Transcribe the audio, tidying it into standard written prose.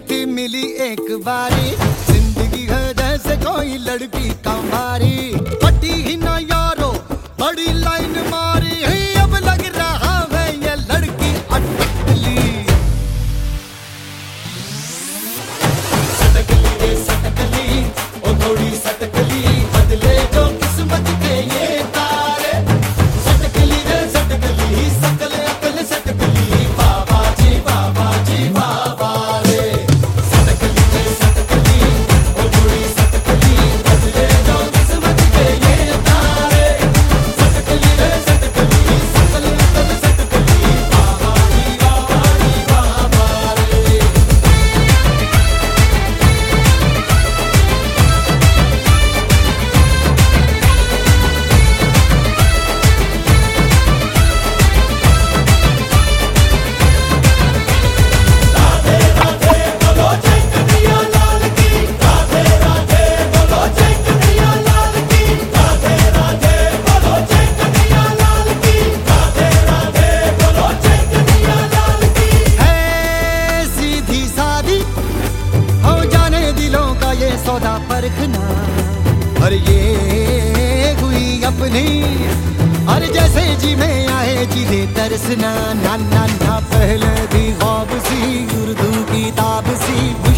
थी मिली एक बारी, जिंदगी है जैसे कोई लड़की कमारी। पटी ही ना यारो बड़ी लाइन मारी है, अब लग रहा है ये लड़की अटकली। सटकली रे सटकली, ओ थोड़ी सटकली, बदले जो किस्मत के ये तारे। सटकली रे सटकली, सकल अकल सटकली, बाबा जी बाबा जी बाबा रे। सटकली रे सटकली, ओ थोड़ी सटकली, बदले जो किस्मत के ये तारे। सटकली रे सटकली, सकल अकल सटकली, बाबा जी बाबा जी बाबा रे। सौदा परखना, और ये हुई अपनी, और जैसे जी में आए जिले तरसना। ना ना ना पहले भी ख्वाब सी, उर्दू किताब सी।